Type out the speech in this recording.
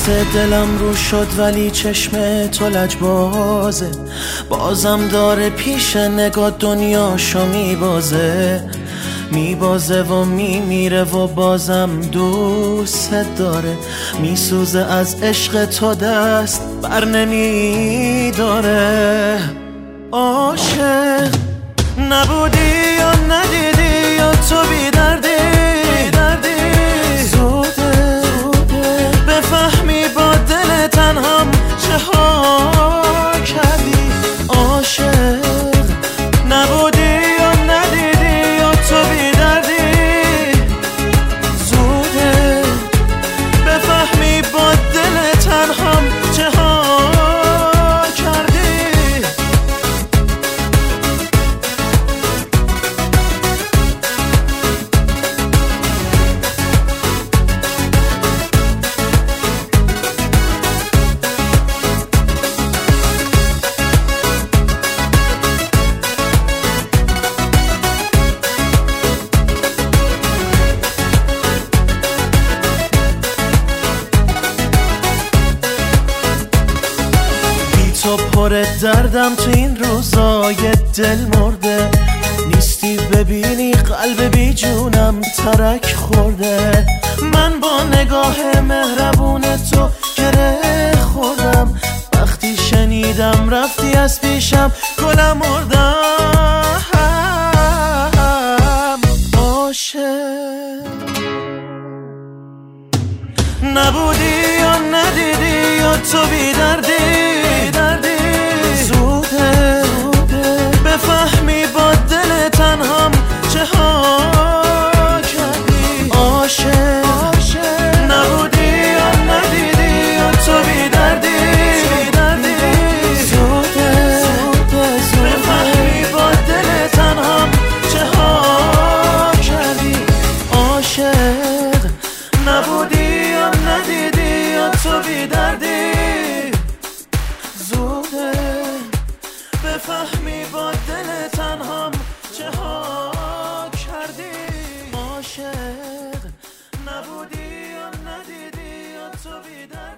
دست دلم رو شد ولی چشم تو لجبازه، بازم داره پیش نگاه دنیاشو میبازه و میمیره و بازم دوست داره، میسوزه از عشق تو دست بر نمیداره. عاشق نبودی یا ندیدی یا تو بی دردی، زوده بفهمی با دل تنهام چه ها کردی. عاشق نبودی یا ندیدی یا تو بی دردی، زوده بفهمی با دل تنهام چه ها کردی. تو پر دردم تو این روزای دل مرده، نیستی ببینی قلب بی جونم ترک خورده. من با نگاه مهربون تو گره خوردم، وقتی شنیدم رفتی از پیشم گلم مردم. عاشق نبودی یا ندیدی یا تو بی دردی، زوده بفهمی با دل تنهام چه ها کردی. عاشق نبودی یا ندیدی یا تو بی دردی، زوده بفهمی با دل تنهام چه ها کردی. عاشق نبودی یا ندیدی یا تو بی دردی، زوده بفهمی با دل تنهام چه ها کردی. عاشق نبودی یا ندیدی یا تو بی دردی.